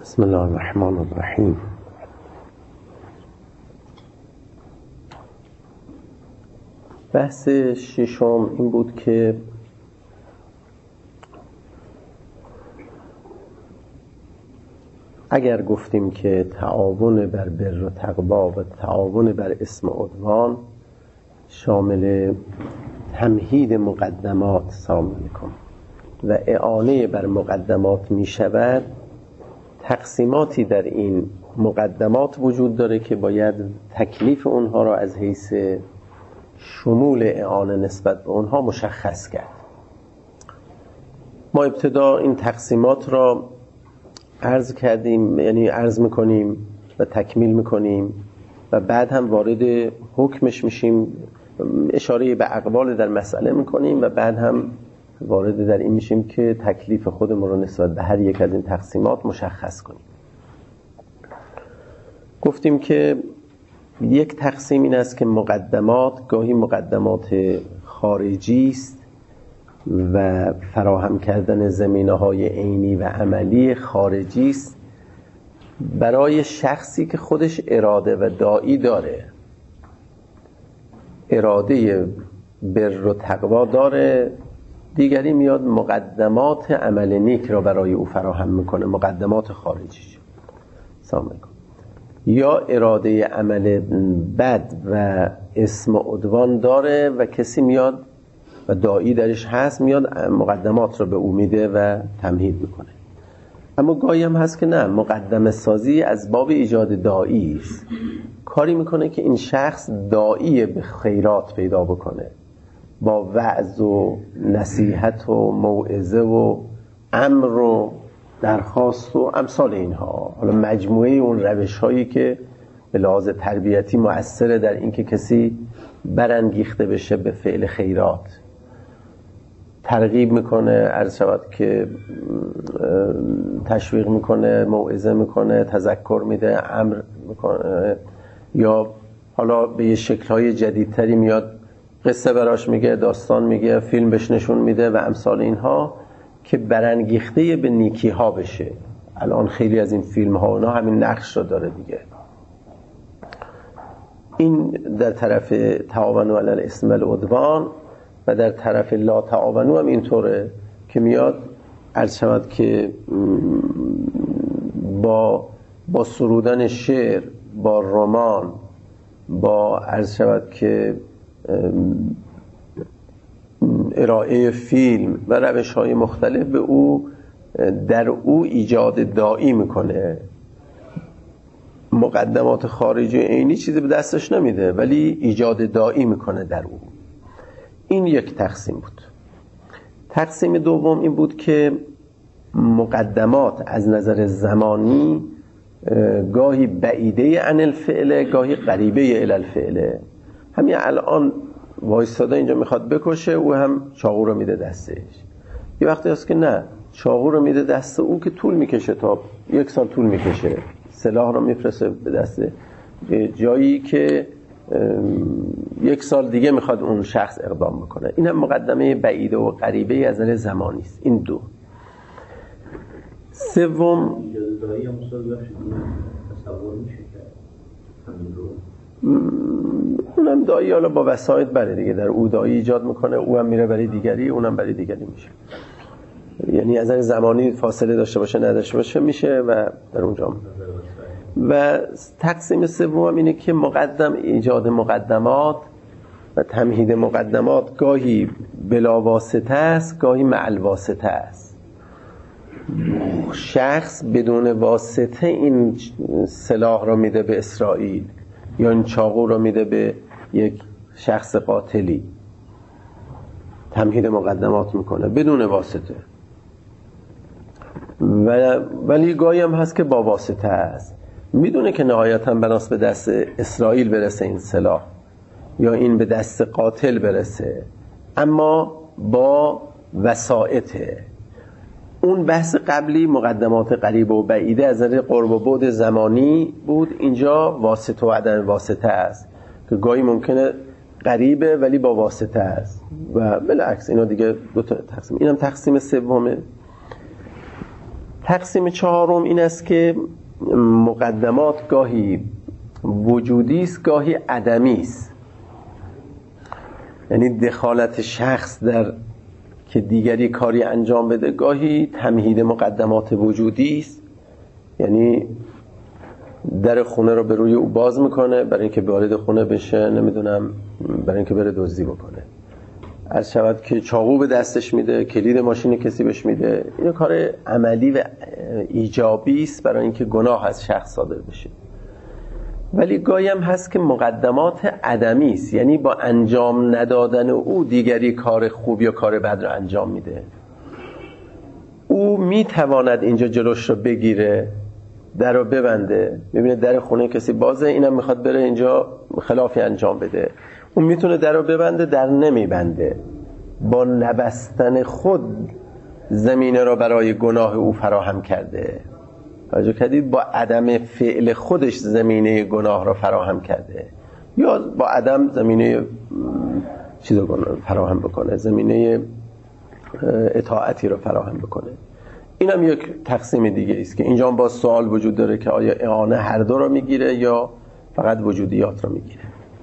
بسم الله الرحمن الرحیم. بحث ششم این بود که اگر گفتیم که تعاون بر بر و تقوا و تعاون بر اسم عدوان شامل تمهید مقدمات سامعکم و اعانه بر مقدمات می شود، تقسیماتی در این مقدمات وجود داره که باید تکلیف اونها را از حیث شمول اعانه نسبت به اونها مشخص کرد. ما ابتدا این تقسیمات را عرض کردیم، یعنی عرض میکنیم و تکمیل میکنیم و بعد هم وارد حکمش میشیم، اشاره به اقوال در مسئله میکنیم و بعد هم وارد در این میشیم که تکلیف خودمون رو نسبت به هر یک از این تقسیمات مشخص کنیم. گفتیم که یک تقسیم این است که مقدمات گاهی مقدمات خارجی است و فراهم کردن زمینه‌های عینی و عملی خارجی است برای شخصی که خودش اراده و داعی داره، اراده بر و تقوا داره. دیگری میاد مقدمات عمل نیک را برای او فراهم میکنه، مقدمات خارجی. سلام علیکم. یا اراده عمل بد و اسم عدوان داره و کسی میاد و داعی درش هست، میاد مقدمات را به او میده و تمهید میکنه. اما گاهی هم هست که نه، مقدمه سازی از باب ایجاد داعی است، کاری میکنه که این شخص داعی به خیرات پیدا بکنه با وعظ و نصیحت و موعظه و امر و درخواست و امثال اینها. حالا مجموعه اون روش هایی که به لحاظ تربیتی مؤثره در این که کسی برانگیخته بشه به فعل خیرات، ترغیب میکنه، عرض شود که تشویق میکنه، موعظه میکنه، تذکر میده، امر میکنه، یا حالا به یه شکل‌های جدیدتری میاد قصه براش میگه، داستان میگه، فیلم بهش نشون میده و امثال اینها که برانگیخته به نیکی ها بشه. الان خیلی از این فیلم ها اونا همین نقش رو داره دیگه. این در طرف تعاونوا علی الاثم والعدوان و در طرف لا تعاونوا هم اینطوره که میاد عرض شود که با سرودن شعر، با رمان، با عرض شود که ارائه فیلم و روش‌های مختلف به او در او ایجاد داعی میکنه. مقدمات خارجی عینی چیزی به دستش نمیده ولی ایجاد داعی میکنه در او. این یک تقسیم بود. تقسیم دوم این بود که مقدمات از نظر زمانی گاهی بعیده عن الفعل، گاهی قریبه الی الفعل. همین الان وایستاده اینجا میخواد بکشه، او هم چاقو رو میده دستش. یه وقتی هست که نه، چاقو رو میده دست او که طول میکشه، تا 1 سال طول میکشه، سلاح رو میفرسته به دست جایی که 1 سال دیگه میخواد اون شخص اقدام بکنه. این هم مقدمه بعیده و قریبه از نظر زمانی است. این دو. سوم دایی هم تصور میشه که همین رو اونم دایی حالا با وسایط بره دیگه، در او دایی ایجاد میکنه، او هم میره برای دیگری، اونم برای دیگری میشه. یعنی از نظر زمانی فاصله داشته باشه نداشته باشه میشه و در اونجا. و تقسیم سوم اینه که ایجاد مقدمات و تمهید مقدمات گاهی بلا واسطه است، گاهی مع الواسطه است. شخص بدون واسطه این سلاح رو میده به اسرائیل یا این چاقو رو میده به یک شخص قاتلی، تمهید مقدمات میکنه بدون واسطه. ولی گاهی هم هست که با واسطه است، میدونه که نهایتاً بناس به دست اسرائیل برسه این سلاح یا این به دست قاتل برسه، اما با وسائطه. اون بحث قبلی مقدمات قریب و بعیده از نظر قرب و بعد زمانی بود، اینجا واسطه و عدم واسطه است که گاهی ممکنه قریبه ولی با واسطه است و بالعکس. اینا دیگه دو تا تقسیم. اینم تقسیم سومه. تقسیم چهارم این است که مقدمات گاهی وجودی است گاهی عدمی است. یعنی دخالت شخص در که دیگری کاری انجام بده گاهی تمهید مقدمات وجودی است، یعنی در خونه رو به روی او باز میکنه برای اینکه وارد خونه بشه، نمیدونم برای اینکه بره دزدی بکنه، از شود که چاقو به دستش میده، کلید ماشین کسی بهش میده. این کار عملی و ایجابی است برای اینکه گناه از شخص صادر بشه. ولی گاهی هم هست که مقدمات عدمی است، یعنی با انجام ندادن او دیگری کار خوب یا کار بد رو انجام میده. او میتواند اینجا جلوش رو بگیره، در رو ببنده، ببینه در خونه کسی بازه، اینم میخواد بره اینجا خلافی انجام بده. اون میتونه در رو ببنده، در نمیبنده، با نبستن خود زمینه را برای گناه او فراهم کرده. توجه کردید؟ با عدم فعل خودش زمینه گناه را فراهم کرده، یا با عدم زمینه چیز رو فراهم بکنه، زمینه اطاعتی را فراهم بکنه. این هم یک تقسیم دیگه است که اینجا با سوال وجود داره که آیا اعانه هر دو را میگیره یا فقط وجودیات را میگیره.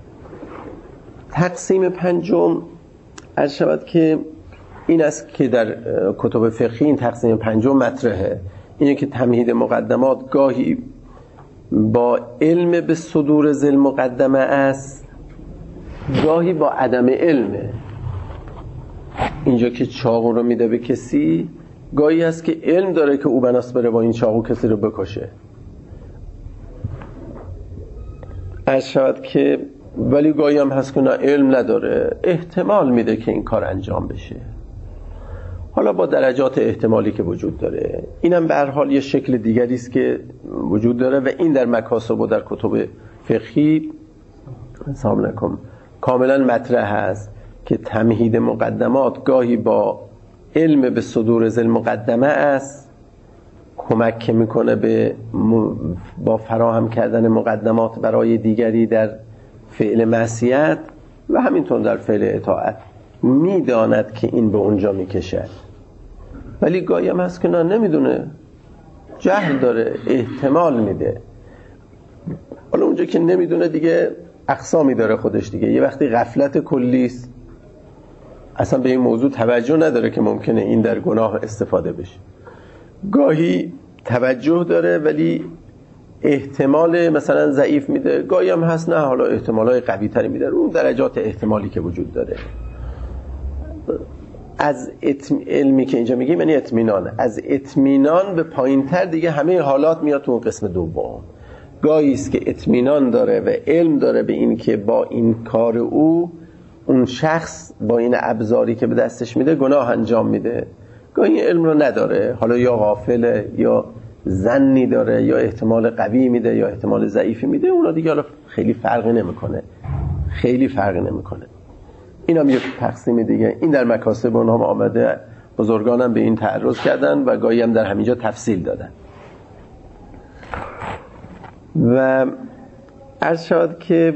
تقسیم پنجم عرض شود که این است که در کتب فقهی این تقسیم پنجم مطرحه، اینه که تمهید مقدمات گاهی با علم به صدور ذی المقدمه است، گاهی با عدم علمه. اینجا که چاقو رو میده به کسی، گاهی هست که علم داره که او بناس بره با این چاقو کسی رو بکشه، عرض شود که ولی گاهی هم هست که نه علم نداره، احتمال میده که این کار انجام بشه. حالا با درجات احتمالی که وجود داره، اینم به هر حال یه شکل دیگری است که وجود داره و این در مکاسب و در کتب فقهی سلام علیکم کاملا مطرح هست که تمهید مقدمات گاهی با علم به صدور ذی المقدمه است، کمک میکنه با فراهم کردن مقدمات برای دیگری در فعل معصیت و همینطور در فعل اطاعت. میداند که این به اونجا میکشد، ولی گاهی هم هست که نه نمیدونه، جهل داره، احتمال میده. حالا اونجا که نمیدونه دیگه اقسامی داره خودش دیگه. یه وقتی غفلت کلی است، اصلا به این موضوع توجه نداره که ممکنه این در گناه استفاده بشه. گاهی توجه داره ولی احتمال مثلا ضعیف میده، گاهی هم هست نه حالا احتمالای قوی تری میده. اون درجات احتمالی که وجود داره. از علمی که اینجا میگیم یعنی اطمینان، از اطمینان به پایین تر دیگه همه حالات میاد تو قسم دوم. گاهی است که اطمینان داره و علم داره به این که با این کار او اون شخص با این ابزاری که به دستش میده گناه انجام میده، گاهی علم رو نداره، حالا یا غافله یا ظنی داره یا احتمال قوی میده یا احتمال ضعیفی میده. اونا دیگه حالا خیلی فرقی نمیکنه. این هم یک تقسیم دیگه. این در مکاسب اونها هم آمده، بزرگانم به این تعرض کردن و گاهی هم در همینجا تفصیل دادن. و عرض شد که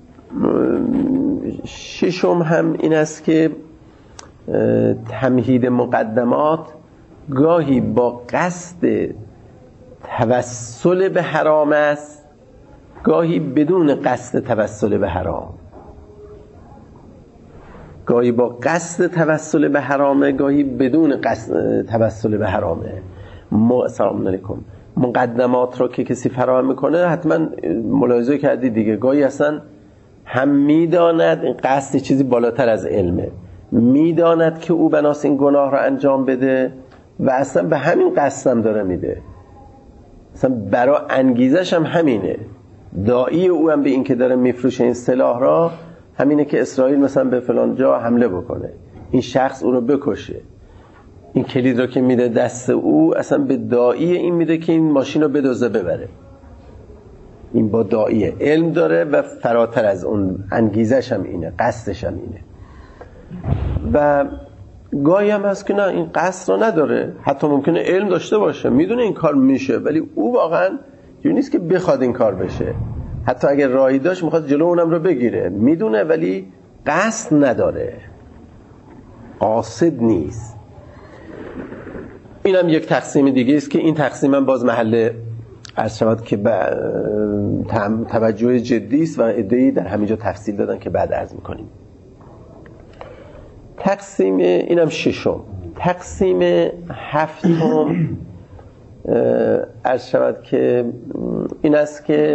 ششم هم این است که تمهید مقدمات گاهی با قصد توسل به حرام است، گاهی بدون قصد توسل به حرام. گاهی با قصد توسل به حرامه، گاهی بدون قصد توسل به حرامه. سلام علیکم. مقدمات رو که کسی فراهم میکنه حتما ملاحظه کردی دیگه، گاهی اصلا هم میداند این قصد چیزی بالاتر از علمه، میداند که او بناس این گناه رو انجام بده و اصلا به همین قصدم داره میده، اصلا برای انگیزش هم همینه. داعی او هم به این که داره میفروشه این سلاح را همینه که اسرائیل مثلا به فلان جا حمله بکنه، این شخص او رو بکشه. این کلید رو که میده دست او اصلا به داعی این میده که این ماشین رو بدزده ببره. این با داعیه، علم داره و فراتر از اون انگیزش هم اینه، قصدش هم اینه. و گاهی هم هست که نه این قصد رو نداره، حتی ممکنه علم داشته باشه، میدونه این کار میشه، ولی او واقعا جوری نیست که بخواد این کار بشه. حتی اگر راهی داشت میخواد جلو اونم رو بگیره، میدونه ولی قصد نداره، قاصد نیست. اینم یک تقسیم دیگه است که این تقسیم هم باز محل عرض شود که توجه جدی است و عده‌ای در همینجا تفصیل دادن که بعد عرض میکنیم. تقسیم اینم ششم. تقسیم هفتم عرض شود که این است که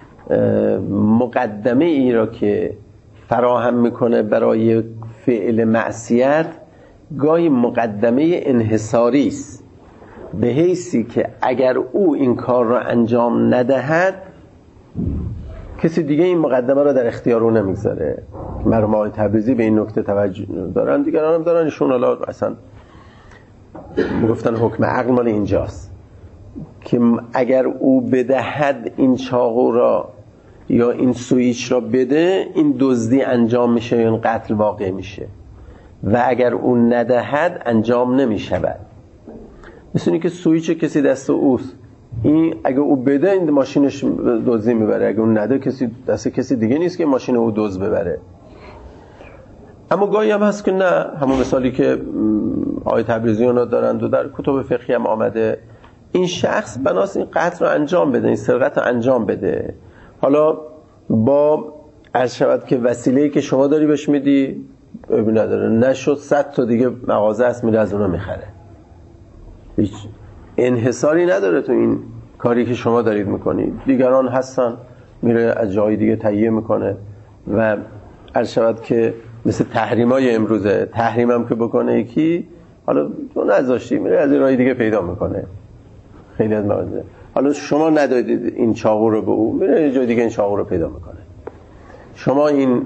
مقدمه ای را که فراهم میکنه برای فعل معصیت گاهی مقدمه انحصاری است، به حیثی که اگر او این کار را انجام ندهد کسی دیگه این مقدمه را در اختیار او نمیگذاره. مرحوم آقای تبریزی به این نکته توجه دارن، دیگران هم دارن. ایشون حالا اصلا میگفتن حکم عقل مال اینجاست که اگر او بدهد این چاقو را یا این سویچ را بده، این دزدی انجام میشه یا این قتل واقع میشه، و اگر او ندهد انجام نمیشود. مثل اینکه سویچ کسی دست اوست، این اگه او بده این ماشینش دزدی میبره، اگه اون نده کسی دست کسی دیگه نیست که ماشین او دزد ببره. اما گاهی هم هست که نه، همون مثالی که آقای تبریزی اونا دارند و در کتب فقهی هم آمده، این شخص بناس این قتل رو انجام بده، این سرقت رو انجام بده، حالا با عرض شود که وسیله‌ای که شما داری بهش میدی ابی نداره، نشد 100 تا دیگه مغازه است میره از اونا میخره، هیچ انحصاری نداره تو این کاری که شما دارید میکنید. دیگران هستن میره از جای دیگه تهیه میکنه و عرض شود که مثل تحریمای امروزه، تحریم هم که بکنه یکی، حالا تو نذاشتی میره از راه دیگه پیدا میکنه. خیلی از مواقع حالا شما ندادید این چاقو رو به او، میره یه جای دیگه این چاقو رو پیدا میکنه. شما این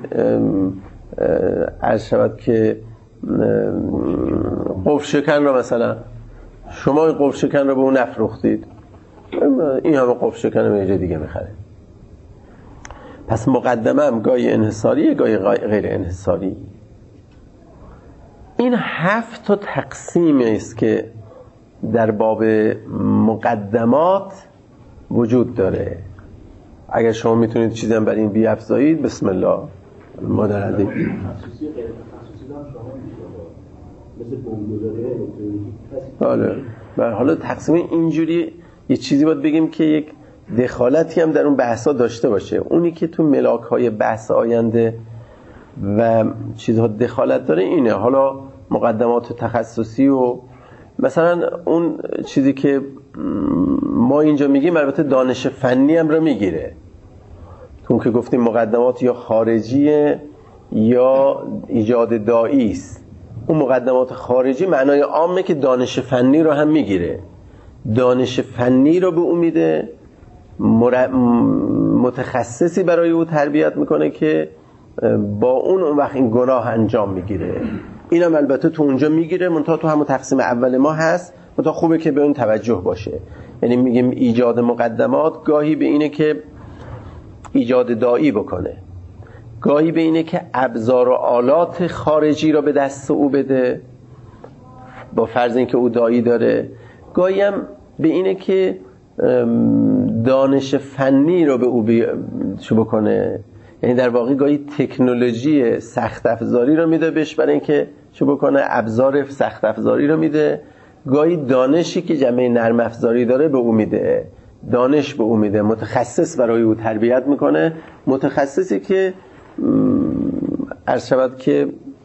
عرض شود که قفل شکن رو مثلا شما این قفل شکن رو به اون نفروختید، این همه قفل شکن رو یه جای دیگه میخره. پس مقدمه هم گاهی انحصاریه گاهی غیر انحصاری. این 7 تا تقسیم است که در باب مقدمات وجود داره. اگر شما میتونید چیزی هم برای این بیافزایید بسم الله. ما در حدی تخصصی غیر تخصصی هم شما مثل بمبگذاری الکترونیکی. بله. حالا تقسیم اینجوری یه چیزی باید بگیم که یک دخالتی هم در اون بحثا داشته باشه. اونی که تو ملاک‌های بحث آینده و چیزها دخالت داره اینه. حالا مقدمات تخصصی و مثلا اون چیزی که ما اینجا میگیم البته دانش فنی هم رو میگیره. اون که گفتیم مقدمات یا خارجیه یا ایجاد داعی است. اون مقدمات خارجی معنای عامه که دانش فنی رو هم میگیره. دانش فنی رو به اون میده، متخصصی برای او تربیت میکنه که با اون وقت این گناه انجام میگیره. اینم البته تو اونجا میگیره، منتها تو همون تقسیم اول ما هست، منتها خوبه که به اون توجه باشه. یعنی میگیم ایجاد مقدمات گاهی به اینه که ایجاد داعی بکنه، گاهی به اینه که ابزار و آلات خارجی رو به دست او بده با فرض اینکه او داعی داره، گاهی هم به اینه که دانش فنی رو به او چه بکنه. یعنی در واقع گاهی تکنولوژی سخت افزاری رو میده بهش برای اینکه چه بکنه، ابزار سخت افزاری رو میده. گاهی دانشی که جمعه نرم افزاری داره به او میده، دانش به او میده، متخصص برای او تربیت میکنه، متخصصی که عرض شود که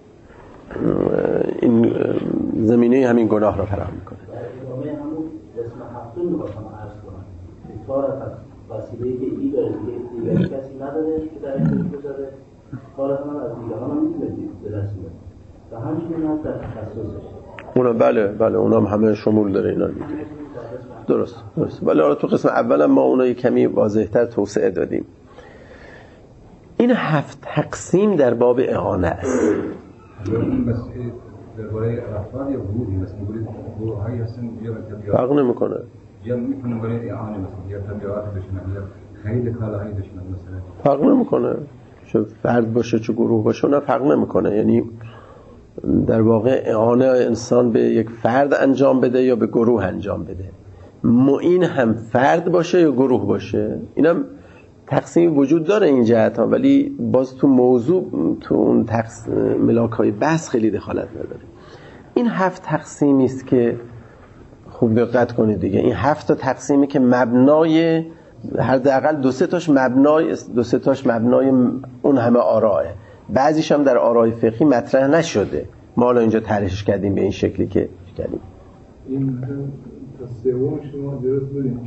این زمینه همین گناه رو فراهم میکنه. در همون قسم هفتم میخواستم عرض کنم کار وسیله‌ای که ای داره دیگه کسی نداره که در این بذاره، کار من از دیگران هم میتونه به دست بیاره و همچنین هم در تخصصش اونا بله اونا هم همه شمول داره اینا میگه. درست ولی حالا تو قسم اولم ما اونا کمی واضح‌تر توسعه دادیم. این 7 تقسیم در باب اعانه است. این بس درباره افراد یا گروهی مثلا گروه‌هایی هستن یا تبلیغات فرق نمی‌کنه. یا می‌تونن برای اعانه مثلا یا تبلیغات بشن یا خرید کالاهایی بشن مثلا فرق نمی‌کنه. چه فرد باشه چه گروه باشه نه فرق نمی‌کنه. یعنی در واقع اعانه انسان به یک فرد انجام بده یا به گروه انجام بده. معین هم فرد باشه یا گروه باشه. اینم تقسیم وجود داره این جهت ها، ولی باز تو موضوع تو اون ملاک های بحث خیلی دخالت نداره. این 7 تقسیمی است که خوب دقت کنید دیگه، این 7 تا تقسیمی که مبنای حداقل 2-3 تاش مبنای اون همه آرائه، بعضیش هم در آرای فقهی مطرح نشده، ما الان اینجا طرحش کردیم به این شکلی که کردیم. این تا سوم شما درست بودین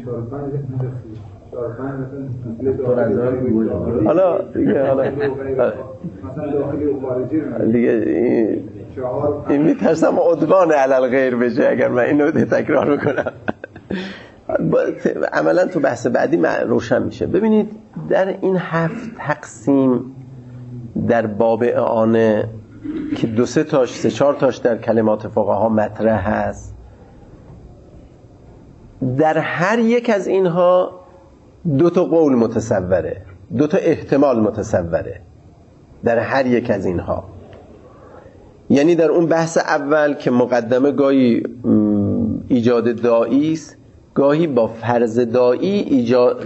4-5 حالا دیگه مثلا داخلی و خارجی دیگه این میترسم عدوان علل غیر بشه اگر من اینو تکرار بکنم. عملا تو بحث بعدی روشن میشه. ببینید در این 7 تقسیم در باب اعانه که 2-3 تاش 3-4 تاش در کلمات فقها مطرح هست، در هر یک از اینها 2 تا قول متصوره، 2 تا احتمال متصوره در هر یک از اینها. یعنی در اون بحث اول که مقدمه گاهی ایجاد داعی است، گاهی با فرض داعی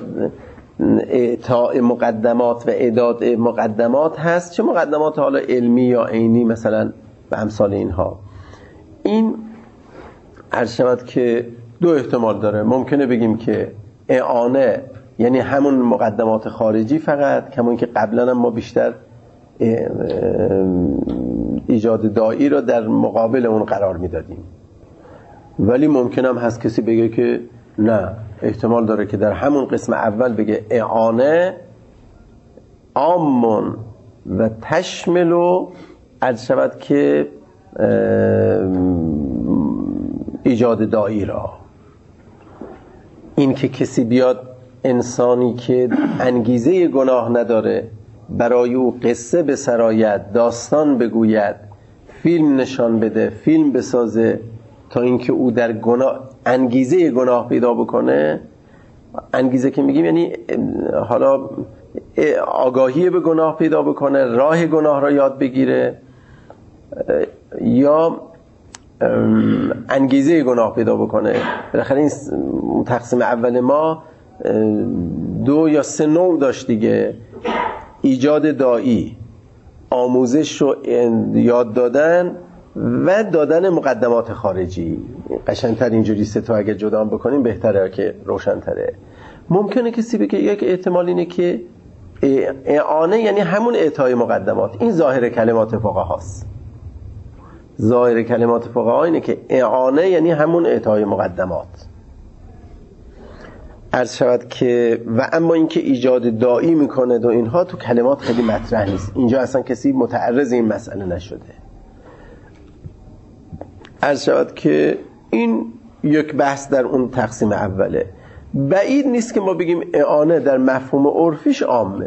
اعطاء مقدمات و اعداد مقدمات هست، چه مقدمات حالا علمی یا عینی مثلا به امثال اینها. این عرض شود که 2 احتمال داره. ممکنه بگیم که اعانه یعنی همون مقدمات خارجی فقط، کمون که قبلا هم ما بیشتر ایجاد داعی رو در مقابل اون قرار میدادیم، ولی ممکن هم هست کسی بگه که نه، احتمال داره که در همون قسم اول بگه اعانه عامون و تشملو عرض شود که ایجاد داعی را. این که کسی بیاد انسانی که انگیزه گناه نداره برای او قصه بسراید، داستان بگوید، فیلم نشان بده، فیلم بسازه تا اینکه او در گناه انگیزه گناه پیدا بکنه. انگیزه که میگیم یعنی حالا آگاهی به گناه پیدا بکنه، راه گناه را یاد بگیره، یا انگیزه گناه پیدا بکنه. بالاخره این تقسیم اول ما 2 یا 3 نوع داشت دیگه: ایجاد داعی، آموزش رو یاد دادن و دادن مقدمات خارجی. قشنگتر اینجوری 3 تا اگه جدا بکنیم بهتره که روشن‌تره. ممکنه کسی بگه یک احتمال اینه که اعانه یعنی همون اعطای مقدمات. این ظاهر کلمات فقهاست. ظاهر کلمات فقها اینه که اعانه یعنی همون اعطای مقدمات. عرض شود که و اما اینکه ایجاد داعی میکنه و اینها تو کلمات خیلی مطرح نیست. اینجا اصلا کسی متعرض این مسئله نشده. عرض شود که این یک بحث در اون تقسیم اوله. بعید نیست که ما بگیم اعانه در مفهوم عرفیش عامه.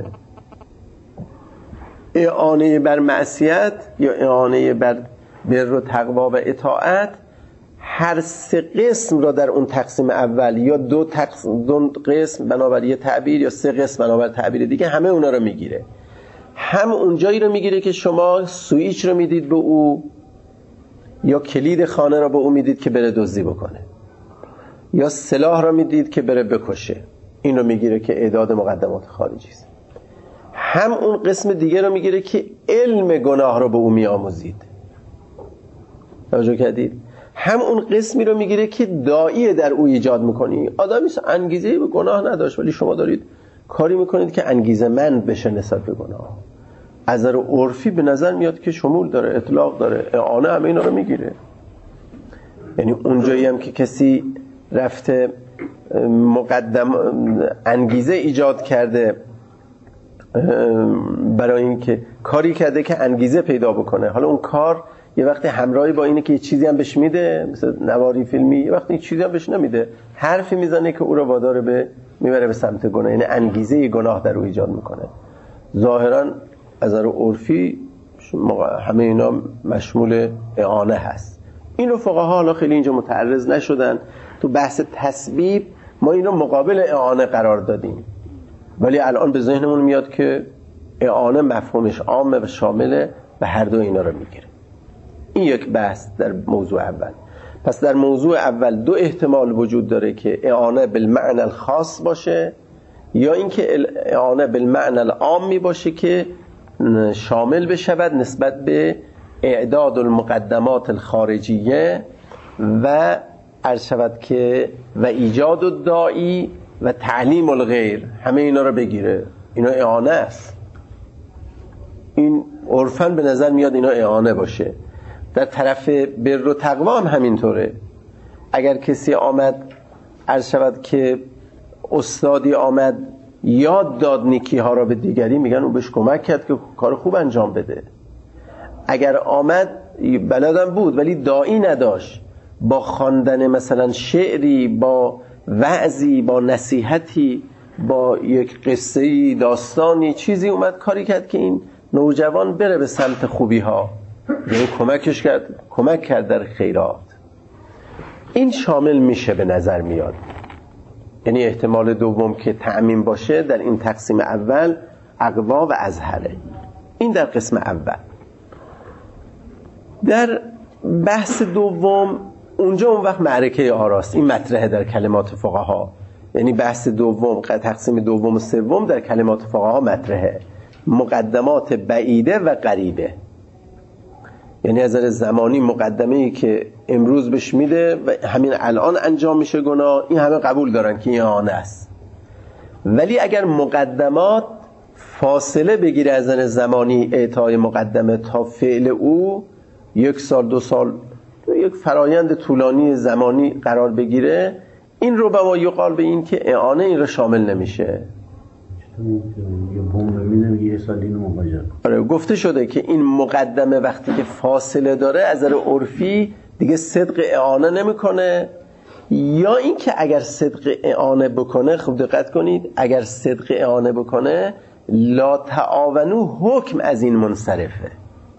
اعانه بر معصیت یا اعانه بر بر و تقوا و اطاعت، هر 3 قسم را در اون تقسیم اول یا 2 قسم بنابر یه تعبیر یا 3 قسم بنابر تعبیر دیگه، همه اونا رو میگیره. هم اونجایی رو میگیره که شما سوئیچ رو میدید به او یا کلید خانه رو به او میدید که بره دزدی بکنه، یا سلاح رو میدید که بره بکشه. این رو میگیره که اعداد مقدمات خارجی است. هم اون قسم دیگه رو میگیره که علم گناه رو به او میآموزید. توجه کردید؟ هم اون قسمی رو میگیره که داعی در او ایجاد میکنی. آدمی انگیزه به گناه نداشت ولی شما دارید کاری میکنید که انگیزه مند بشه نسبت به گناه. از نظر عرفی به نظر میاد که شمول داره، اطلاق داره، اعانه همه اینا رو میگیره. یعنی اونجایی هم که کسی رفته انگیزه ایجاد کرده برای اینکه کاری کرده که انگیزه پیدا بکنه، حالا اون کار یه وقتی همراهی با اینه که یه چیزی هم بهش میده، مثل نواری فیلمی، یه وقتی یه چیزی هم بهش نمیده، حرفی میزنه که او رو وادار میبره به سمت گناه، یعنی انگیزه گناه در او ایجاد میکنه. ظاهرا از نظر عرفی همه اینا مشمول اعانه هست. این رو فقها حالا خیلی اینجا متعرض نشدن. تو بحث تسبیب ما این رو مقابل اعانه قرار دادیم، ولی الان به ذهنمون میاد که اعانه مفهومش عامه و شامله و هر دو اینا رو میگیره. این یک بحث در موضوع اول. پس در موضوع اول 2 احتمال وجود داره که اعانه بالمعنى الخاص باشه یا اینکه اعانه بالمعنى العام باشه که شامل بشود نسبت به اعداد المقدمات الخارجیه و عرض شود که و ایجاد الداعی و تعلیم الغیر، همه اینا رو بگیره، اینا اعانه است. این عرفاً به نظر میاد اینا اعانه باشه. در طرف بر و تقوا هم همینطوره. اگر کسی آمد عرض شود که استادی آمد یاد داد نیکی ها را به دیگری، میگن اون بهش کمک کرد که کار خوب انجام بده. اگر آمد بلدم بود ولی داعی نداشت، با خواندن مثلا شعری، با وعظی، با نصیحتی، با یک قصه‌ای، داستانی، چیزی اومد کاری کرد که این نوجوان بره به سمت خوبی ها، یعنی کمک کرد در خیرات، این شامل میشه به نظر میاد. یعنی احتمال دوم که تعمیم باشه در این تقسیم اول اقوا و اظهره. این در قسم اول. در بحث دوم اونجا اون وقت معرکه آراست، این مطرحه در کلمات فقها. یعنی بحث دوم، تقسیم دوم و سوم در کلمات فقها مطرحه، مقدمات بعیده و قریبه. یعنی از نظر زمانی مقدمه‌ای که امروز بهش میده و همین الان انجام میشه گناه، این همه قبول دارن که این آن است. ولی اگر مقدمات فاصله بگیره از نظر زمانی، اعطای مقدمه تا فعل او 1 سال 2 سال، یک فرایند طولانی زمانی قرار بگیره، این رو به ما یقال به این که اعانه این رو شامل نمیشه. آره، گفته شده که این مقدمه وقتی که فاصله داره از نظر عرفی دیگه صدق اعانه نمیکنه، یا این که اگر صدق اعانه بکنه، خوب دقت کنید، اگر صدق اعانه بکنه لا تعاونو حکم از این منصرفه.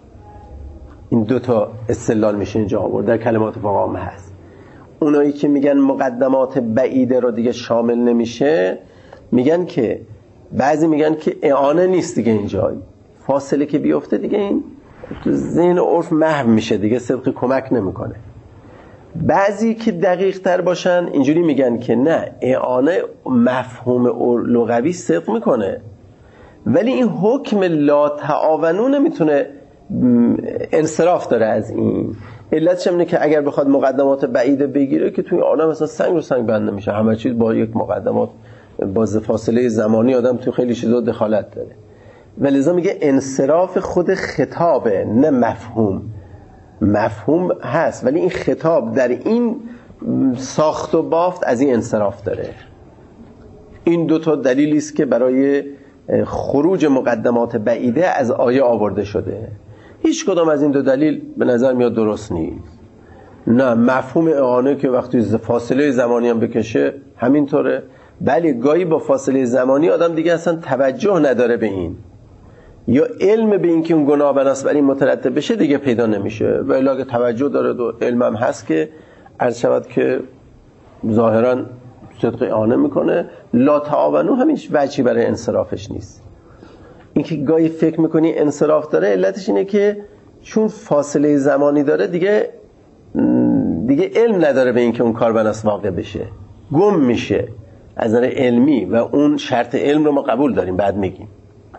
این دوتا استدلال میشه اینجا آورد، در کلمات فقها هست. اونایی که میگن مقدمات بعیده رو دیگه شامل نمیشه، میگن که بعضی میگن که اعانه نیست دیگه، اینجا فاصله که بیفته دیگه این تو ذهن عرف محو میشه دیگه، صدق کمک نمیکنه. بعضی که دقیق تر باشن اینجوری میگن که نه، اعانه مفهوم لغوی صدق میکنه، ولی این حکم لا تعاونو نمیتونه، انصراف داره از این. علتش اینه که اگر بخواد مقدمات بعیده بگیره که توی عالم مثلا سنگ رو سنگ بند نمیشه، همه چیز با یک مقدمات با فاصله زمانی آدم تو خیلی چیزا دخالت داره. ولذا میگه انصراف خود خطابه، نه مفهوم. مفهوم هست ولی این خطاب در این ساخت و بافت از این انصراف داره. این دوتا دلیلی است که برای خروج مقدمات بعیده از آیه آورده شده. هیچ کدام از این دو دلیل به نظر میاد درست نیست. نه، مفهوم اعانه که وقتی فاصله زمانی هم بکشه همینطوره، بله گاهی با فاصله زمانی آدم دیگه اصلا توجه نداره به این، یا علم به این که اون گناه بناس بر این مترتب بشه دیگه پیدا نمیشه، ولی اگه توجه داره و علم هم هست که عرض شود که ظاهرا صدق اعانه میکنه، لا تعاونو همینش وجهی برای انصرافش نیست. این که گاهی فکر میکنی انصراف داره، علتش اینه که چون فاصله زمانی داره دیگه علم نداره به این که اون کار بناس واقع بشه، گم میشه از نظر علمی، و اون شرط علم رو ما قبول داریم، بعد میگیم.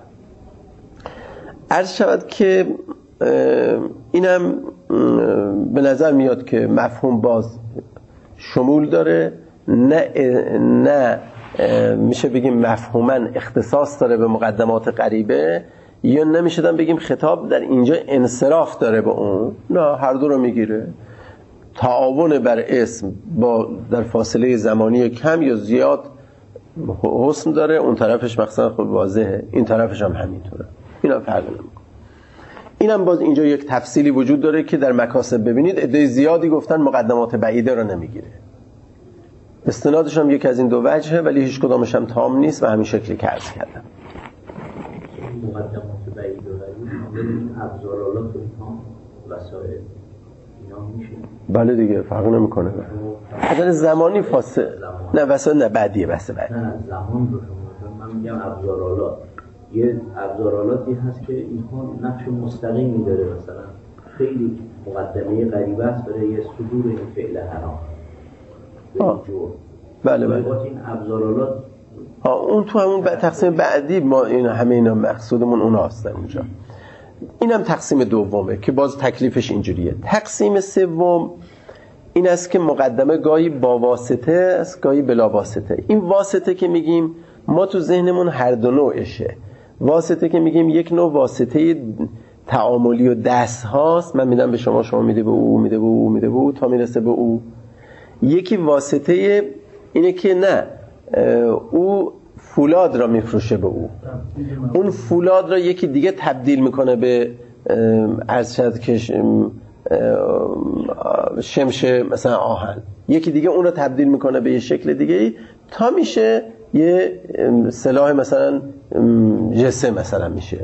عرض شود که اینم به نظر میاد که مفهوم باز شمول داره، نه میشه بگیم مفهوماً اختصاص داره به مقدمات قریبه، یا نمیشه بگیم خطاب در اینجا انصراف داره به اون، نه، هر دو رو میگیره. تعاون بر اسم با در فاصله زمانی کم یا زیاد حسن داره، اون طرفش مقصد خود واضحه، این طرفش هم همینطوره، اینا فرق نمیکنه. اینم باز اینجا یک تفصیلی وجود داره که در مکاسب ببینید عده زیادی گفتن مقدمات بعیده رو نمیگیره. استنادش هم یکی از این دو وجهه، ولی هیچ کدامش هم تام نیست و همین شکلی که عرض کردم. مقدمات بعیده این ابزارالات و تام وسایل اینا میشه؟ بله دیگه، فرق نمیکنه. حداقل زمانی فاصله نه وسایل نه بعدیه، بس بعد نه زمان رو شما من میگم ابزارالات، یه ابزارالاتی هست که اینها نقش مستقیمی داره، مثلا خیلی مقدمه غریبه است برای صدور این فعل حرام. بله این ابزارالات اون تو همون تقسیم بعدی ما این همه اینا مقصودمون اونا هستن اونجا. اینم تقسیم دومه که باز تکلیفش اینجوریه. تقسیم سوم این است که مقدمه گاهی با واسطه است گاهی بلا واسطه. این واسطه که میگیم ما تو ذهنمون هر دو نوعشه. واسطه که میگیم یک نوع واسطه تعاملی و دست هاست، من میدم به شما، شما میده به او، میده به او، میده به او تا میرسه به او. یکی واسطه اینه که نه، او فولاد را میفروشه به او، اون فولاد را یکی دیگه تبدیل میکنه به ارشد که شمش مثلا آهن، یکی دیگه اون رو تبدیل میکنه به یه شکل دیگه تا میشه یه سلاح مثلا جسه مثلا میشه.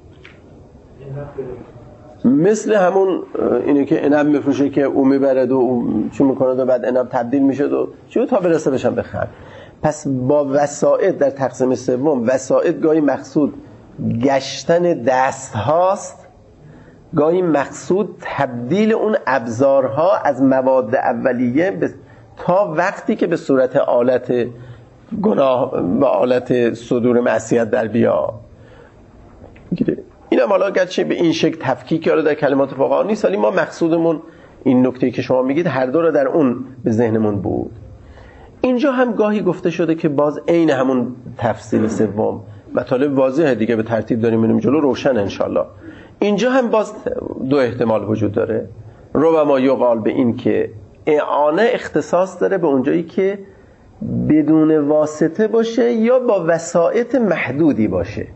مثل همون اینه که عنب میفروشه که او میبرد و او چی میکنه و بعد عنب تبدیل میشه و چی تا برسه بشن بخر. پس با وسائط در تقسیم سوم، وسائط گاهی مقصود گشتن دست هاست، گاهی مقصود تبدیل اون ابزارها از مواد اولیه تا وقتی که به صورت آلت گناه و آلت صدور معصیت در بیا گیره. این هم حالا گرچه به این شکل تفکیک یاره در کلمات فقها نیست، ولی ما مقصودمون این نکته که شما میگید هر دو رو در اون به ذهنمون بود. اینجا هم گاهی گفته شده که باز عین همون تفصیل سوم، مطالب واضحه دیگه، به ترتیب داریم میریم جلو، روشن انشالله. اینجا هم باز دو احتمال وجود داره. ربما یقال به این که اعانه اختصاص داره به اونجایی که بدون واسطه باشه یا با وسائط محدودی باشه،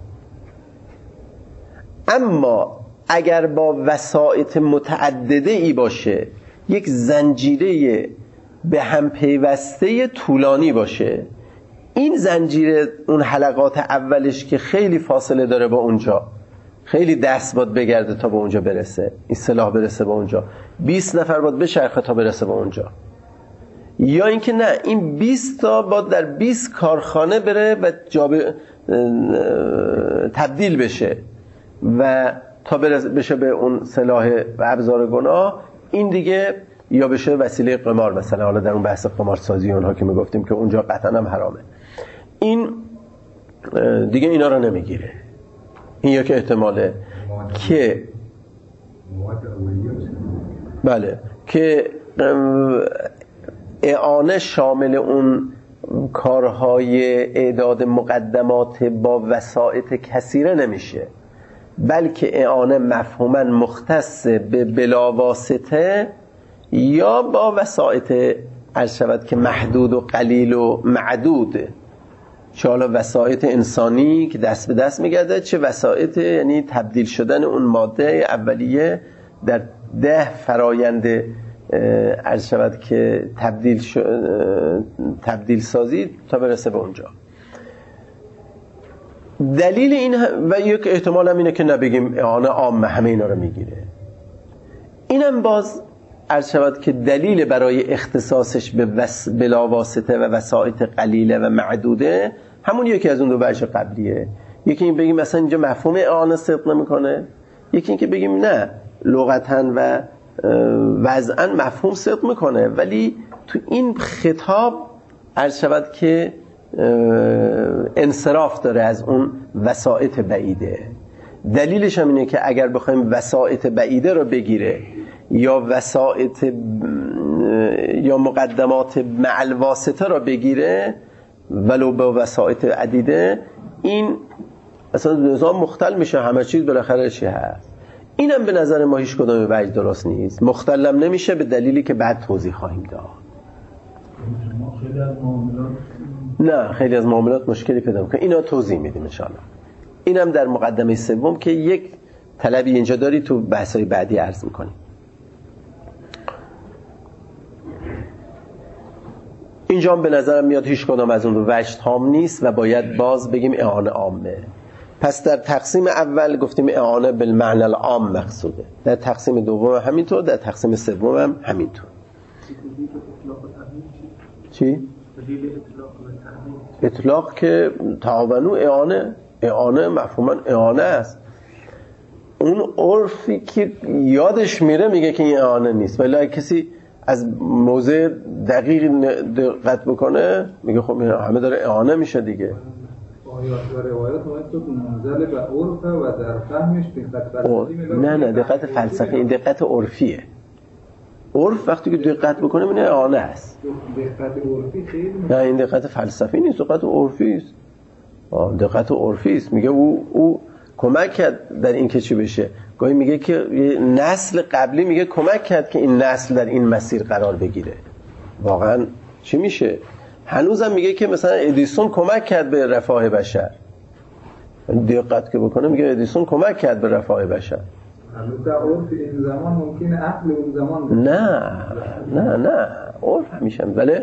اما اگر با وسائط متعدده ای باشه، یک زنجیره به هم پیوسته طولانی باشه، این زنجیره اون حلقات اولش که خیلی فاصله داره با اونجا، خیلی دست باید بگرده تا به اونجا برسه، این سلاح برسه به اونجا، 20 نفر باید بچرخه تا برسه به اونجا، یا اینکه نه، این 20 تا باید در 20 کارخانه بره و تبدیل بشه و تا بشه به اون سلاح و ابزار گناه. این دیگه یا بشه وسیله قمار مثلا، حالا در اون بحث قمارسازی اونها که میگفتیم که اونجا قطعا هم حرامه، این دیگه اینا رو نمیگیره. این یک احتماله که بله که اعانه شامل اون کارهای اعداد مقدمات با وسائط کثیره نمیشه، بلکه اعانه مفهوما مختص به بلا واسطه یا با وسائط عرض شود که محدود و قلیل و معدود، چه حالا وسائط انسانی که دست به دست میگرده، چه وسائط یعنی تبدیل شدن اون ماده اولیه در 10 فرایند عرض شود که تبدیل سازی تا برسه به اونجا. دلیل این و یک احتمال هم اینه که نبگیم اعانه عام همه اینا رو میگیره. اینم باز عرض شود که دلیل برای اختصاصش به بلا واسطه و وسائط قلیله و معدوده همون یکی از اون دو وجه قبلیه. یکی این بگیم مثلا اینجا مفهوم اعانه صدق نمیکنه، یکی این که بگیم نه، لغتاً و وضعاً مفهوم صدق میکنه، ولی تو این خطاب عرض شود که انصراف داره از اون وسائط بعیده. دلیلش هم اینه که اگر بخوایم وسائط بعیده رو بگیره یا وسائط یا مقدمات مع الواسطه رو بگیره ولو به وسائط عدیده، این اصلا نظام مختل میشه، همه چیز بالاخره چی هست. اینم به نظر ما هیچ کدام وجه درست نیست، مختلم نمیشه به دلیلی که بعد توضیح خواهیم داد. نه خیلی از معاملات مشکلی پیدا میکنه، اینا توضیح میدیم ان شاء الله. اینم در مقدمه سوم که یک طلبی اینجا داری تو بحث‌های بعدی عرض میکنیم. اینجا هم به نظرم میاد هیچ کدام از اون رو وجه تام نیست و باید باز بگیم اعانه عامه. پس در تقسیم اول گفتیم اعانه بالمعنی العام مقصوده، در تقسیم دوم همینطور، در تقسیم سوم هم همینطور. چی؟ اطلاق که تعاونو اعانه مفهوما اعانه است. اون عرفی که یادش میره میگه که این اعانه نیست، ولی کسی از موضع دقیق دقت بکنه میگه خب همه داره اعانه میشه دیگه. آیات و روایات باید تو منزل به عرف و در فهمش دقت فلسفی نه دقت فلسفی، این دقت عرفیه. عرف وقتی که دقت بکنه میبینه اعانه است. دقت عرفی خیلی نه این دقت فلسفی نیست، دقت عرفی است. دقت عرفی است. میگه او کمک کرد در این که چی بشه. گاهی میگه که نسل قبلی میگه کمک کرد که این نسل در این مسیر قرار بگیره. واقعا چی میشه؟ هنوزم میگه که مثلا ادیسون کمک کرد به رفاه بشر. دقت که بکنه میگه ادیسون کمک کرد به رفاه بشر. هنوز در عرف این زمان ممکنه عقل اون زمان نه عرف همیشه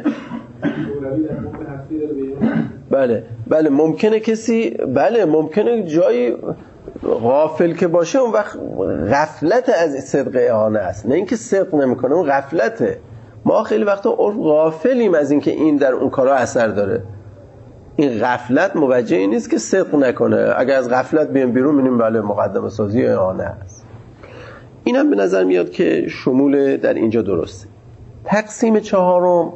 بله ممکنه کسی ممکنه جایی غافل که باشه اون وقت غفلت از صدق اعانه است، نه اینکه صدق نمیکنه، اون غفلته. ما خیلی وقتا عرف غافلیم از اینکه این در اون کارا اثر داره. این غفلت موجه این نیست که صدق نکنه. اگر از غفلت بیایم بیرون می‌بینیم بله مقدمه سازی اعانه است. اینم به نظر میاد که شمول در اینجا درسته. تقسیم چهارم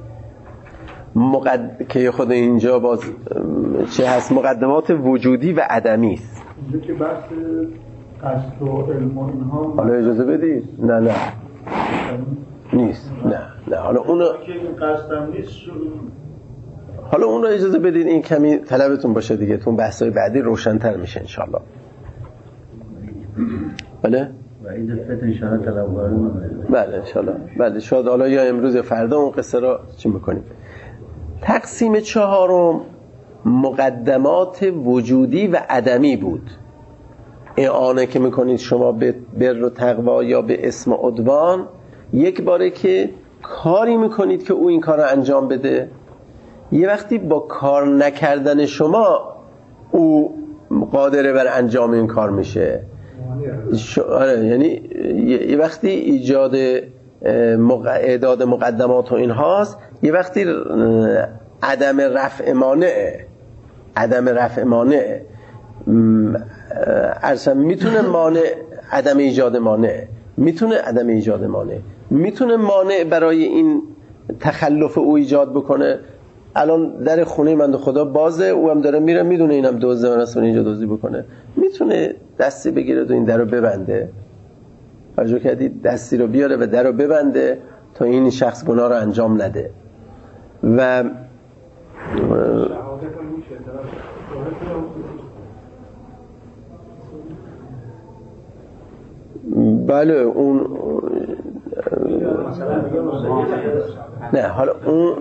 که خود اینجا باز چه هست؟ مقدمات وجودی و عدمی است. اینجا که بحث قصد و علم و اینها حالا اجازه بدید؟ نه نیست. نه حالا اونو که این قصدم نیست حالا اون رو اجازه بدید این کمی طلبتون باشه دیگه، تون بحثای بعدی روشن‌تر میشه انشالله. بله؟ و این دفعه انشالله طلبگاران بله انشالله. بله شاید حالا یا امروز یا فردا اون قصه رو چی میکنیم. تقسیم چهارم مقدمات وجودی و عدمی بود. اعانه که میکنید شما به بر و تقوا یا به اسم عدوان، یک باره که کاری میکنید که او این کار رو انجام بده، یه وقتی با کار نکردن شما او قادره بر انجام این کار میشه. یعنی یه وقتی ایجاد اعداد مقدمات و این هاست، یه وقتی عدم رفع مانع ارسم میتونه مانع عدم ایجاد مانع، میتونه مانع برای این تخلف او ایجاد بکنه. الان در خونه من خدا بازه، او هم داره میره، میدونه اینم دزده من اصلا اینجا دزدی بکنه، میتونه دستی بگیره و این در رو ببنده. توجه کردید؟ دستی رو بیاره و در رو ببنده تا این شخص گناه رو انجام نده. و بله اون نه حالا اون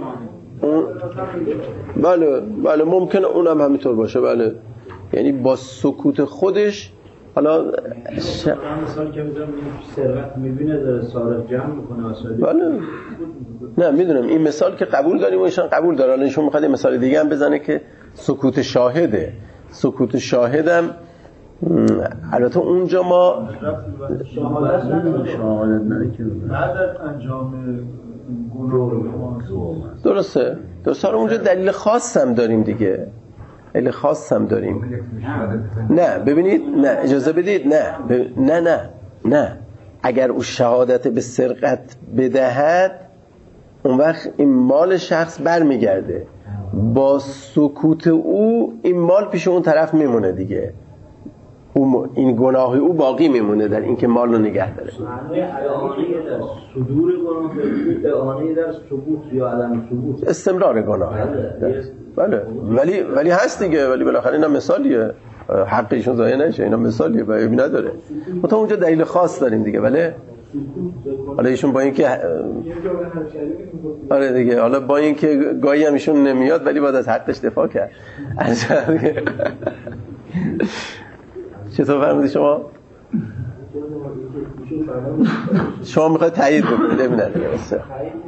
بله ممکنه اونم همینطور باشه. بله یعنی با سکوت خودش حالا مثال که میذارم ثروت میبینه داره سارق جمع میکنه واسه بله نه میدونم این مثال که قبول داریم و ایشان قبول داره. الان ایشون میخواد مثال دیگه هم بزنه که سکوت شاهده. سکوت شاهدم البته اونجا ما شهادت نه که بعد از انجام گناه درسته حالا اونجا دلیل خاص هم داریم دیگه، دلیل خاص هم داریم. نه ببینید، نه اجازه بدید، نه اگر او شهادت به سرقت بدهد اون وقت این مال شخص برمیگرده، با سکوت او این مال پیش اون طرف میمونه دیگه، این گناه او باقی میمونه در اینکه مال رو نگه داره. معنی اعانه در صدور گناه، اعانه در ثبوت یا عدم ثبوت، استمرار گناه. بله ولی هست دیگه، ولی بالاخره اینا مثالیه، حقیشون ضایع نشه، اینا مثالیه و اینا نداره. ما تا اونجا دلیل خاص داریم دیگه. بله حالا ایشون با اینکه آره دیگه، حالا با اینکه گاهی هم ایشون نمیاد ولی باید از حقش دفاع کرد. چطور فرمودی شما؟ شما میخواید تایید بکنید ببینید دیگه واسه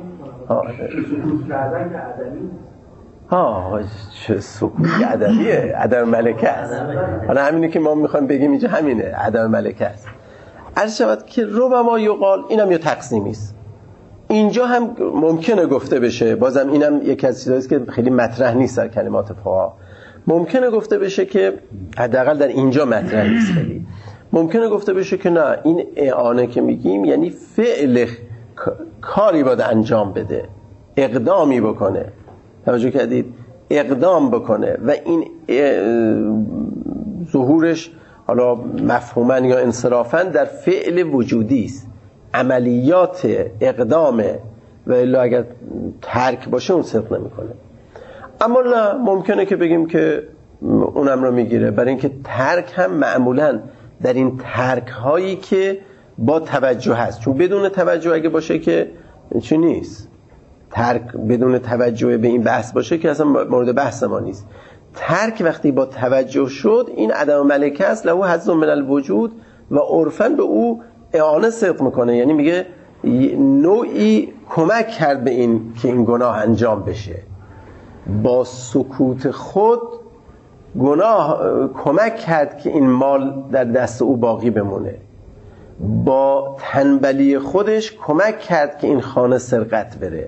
چه سکوت عدمیه، عدم ملکه است. حالا همینه که ما میخوایم بگیم اینجا همینه، عدم ملکه است. عرض شود که ربما یقال، اینم یه تقسیمی است. اینجا هم ممکنه گفته بشه، بازم اینم یک از چیزاییست که خیلی مطرح نیست در کلمات فقها. ممکنه گفته بشه که حداقل در اینجا مطرح نیست، خیلی ممکنه گفته بشه که نه، این اعانه که میگیم یعنی فعل کاری باید انجام بده، اقدامی بکنه. توجه کردید؟ اقدام بکنه و این ظهورش حالا مفهوماً یا انصرافاً در فعل وجودی است. عملیات اقدامه و الا اگر ترک باشه اون صدق نمیکنه. اما نه، ممکنه که بگیم که اونم رو میگیره، برای اینکه ترک هم معمولا در این ترک هایی که با توجه هست، چون بدون توجه اگه باشه که چی نیست، ترک بدون توجه به این بحث باشه که اصلا مورد بحث ما نیست. ترک وقتی با توجه شد این عدم ملکه است، له حظ من الوجود و عرفاً به او اعانه صدق میکنه، یعنی میگه نوعی کمک کرد به این که این گناه انجام بشه. با سکوت خود گناه کمک کرد که این مال در دست او باقی بمونه. با تنبلی خودش کمک کرد که این خانه سرقت بره.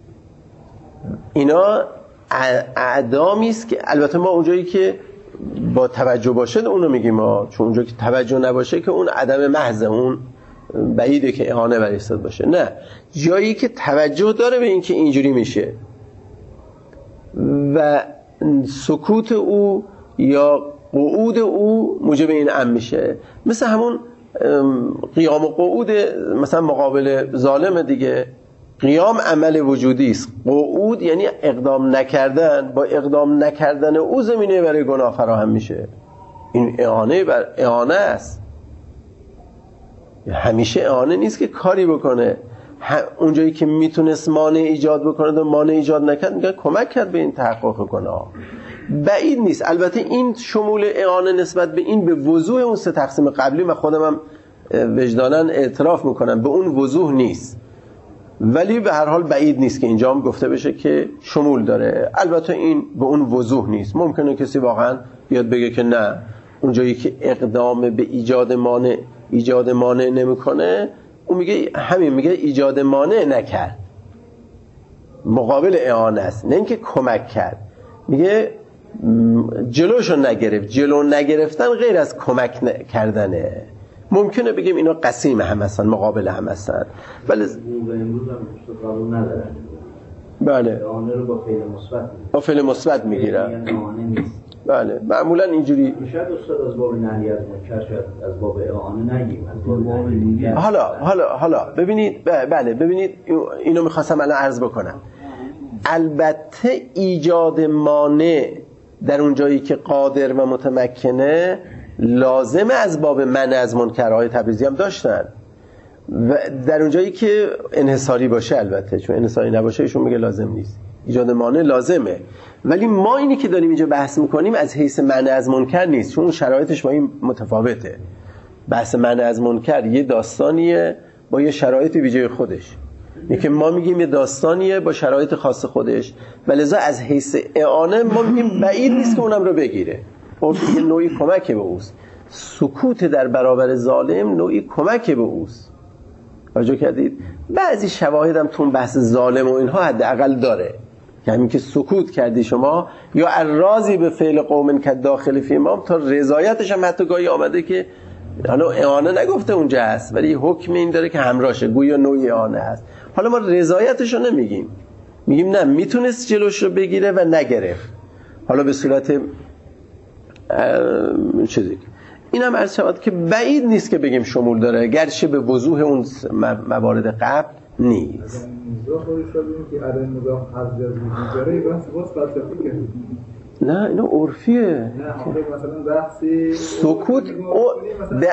اینا اعدامی است که البته ما اونجایی که با توجه باشه اونو میگیم ما، چون اونجایی که توجه نباشه که اون عدم محض، اون بعیده که اعانه بر ایستاد باشه. نه، جایی که توجه داره به این که اینجوری میشه و سکوت او یا قعود او موجب این امر میشه، مثل همون قیام و قعود مثلا مقابل ظالم دیگه. قیام عمل وجودی است، قعود یعنی اقدام نکردن، با اقدام نکردن او زمینه برای گناه فراهم میشه. این اعانه بر اعانه است، همیشه اعانه نیست که کاری بکنه. اونجایی که میتونست مانع ایجاد بکنه و مانع ایجاد نکرد میگه کمک کرد به این تحقق گناه. بعید نیست البته این شمول اعانه نسبت به این به وضوح اون سه تقسیم قبلی، من خودم هم وجداناً اعتراف میکنم به اون وضوح نیست، ولی به هر حال بعید نیست که اینجا هم گفته بشه که شمول داره. البته این به اون وضوح نیست، ممکنه کسی واقعا بیاد بگه که نه، اونجایی که اقدام به ایجاد مانع نمیکنه، اون میگه همین، میگه ایجاد مانع نکرد، مقابل اعانه است، نه اینکه کمک کرد. میگه جلوشو نگرفت، جلو نگرفتن غیر از کمک کردنه. ممکنه بگیم اینا قسیم هم هستن، مقابل هم هستن، ولی امروز هم قبول ندارن. بله، اعانه رو با فعل مثبت میگیرن. اعانه نیست. بله، معمولا اینجوری. شاید استاد از باب نهی از منکر، شاید از باب اعانه نگیم، از باب نهی. حالا ببینید، بله ببینید، اینو میخواستم الان عرض بکنم. البته ایجاد مانع در اون جایی که قادر و متمکنه لازمه از باب منع از منکرهای تبریزی هم داشتن، و در اون جایی که انحصاری باشه، البته چون انحصاری نباشه ایشون میگه لازم نیست، ایجاد مانع لازمه. ولی ما اینی که داریم اینجا بحث میکنیم از حیث منع از منکر نیست، چون شرایطش با این متفاوته. بحث منع از منکر یه داستانیه با یه شرایط ویژه خودش، اینه که ما میگیم یه داستانیه با شرایط خاص خودش، ولذا از حیث اعانه ما میگیم بعید نیست که اونم رو بگیره. یه نوعی کمک به اوست، سکوت در برابر ظالم نوعی کمک به اوست. توجه کردید؟ بعضی شواهد هم تو بحث ظالم و اینها حداقل داره، که همین که سکوت کردی شما یا الراضی به فعل قوم که داخل فی امام، تا رضایتش هم حتی گاهی آمده که حالا اعانه نگفته اونجا هست، ولی حکم این داره که همراهشه، گویا نوعی اعانه هست. حالا ما رضایتش رو نمیگیم، میگیم نه، میتونست جلوش رو بگیره و نگرفت، حالا به صورت چیزی. اینم عرض شود که بعید نیست که بگیم شمول داره، گرچه به وضوح اون موارد قبل نیست. نه اینا عرفیه. سکوت به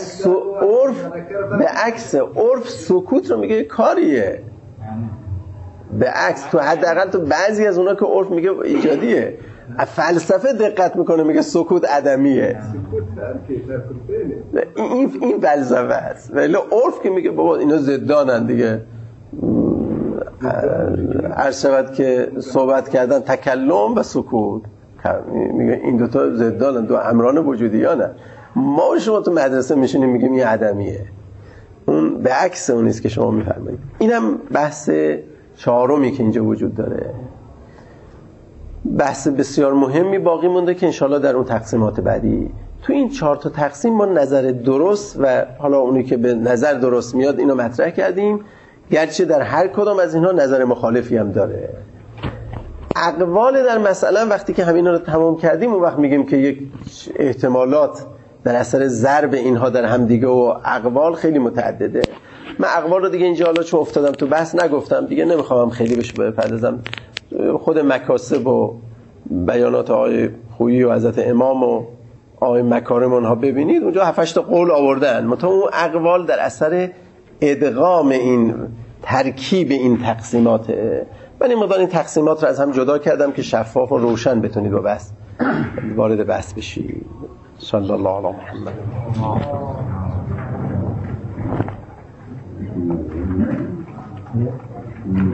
عکس سکوت رو میگه کاریه. به عکس تو حداقل تو بعضی از اونا که عرف میگه ایجادیه، فلسفه دقت میکنه میگه سکوت عدمیه. این فلسفه است، ولی عرف که میگه بابا اینا ضدانن دیگه. عرض شود که صحبت کردن تکلم و سکوت، میگه این دوتا ضدانن، دو امران وجودیانن. ما شما تو مدرسه میشینیم میگیم این عدمیه، اون به عکس اون نیست که شما میفرمایید. اینم بحث چهارمی که اینجا وجود داره، بحث بسیار مهمی باقی مونده که انشالله در اون تقسیمات بعدی، تو این 4 تا تقسیم ما نظر درست و حالا اونی که به نظر درست میاد اینو مطرح کردیم، گرچه در هر کدام از اینها نظر مخالفی هم داره. اقوال در مسئله وقتی که همینا رو تمام کردیم اون وقت میگیم که یک احتمالات در اثر ضرب اینها در هم دیگه و اقوال خیلی متعدده. من اقوال رو دیگه اینجا حالا چون افتادم تو بحث نگفتم دیگه، نمیخوام خیلی بهش بپردازم. خود مکاسب و بیانات آقای خویی و حضرت امام و آقای مکارم اونها ببینید، اونجا 7-8 تا قول آوردن، مثلا اون اقوال در اثر ادغام این ترکیب این تقسیمات. من این مقدار این تقسیمات رو از هم جدا کردم که شفاف و روشن بتونید با بحث وارد بحث بشید. صلی الله علی محمد.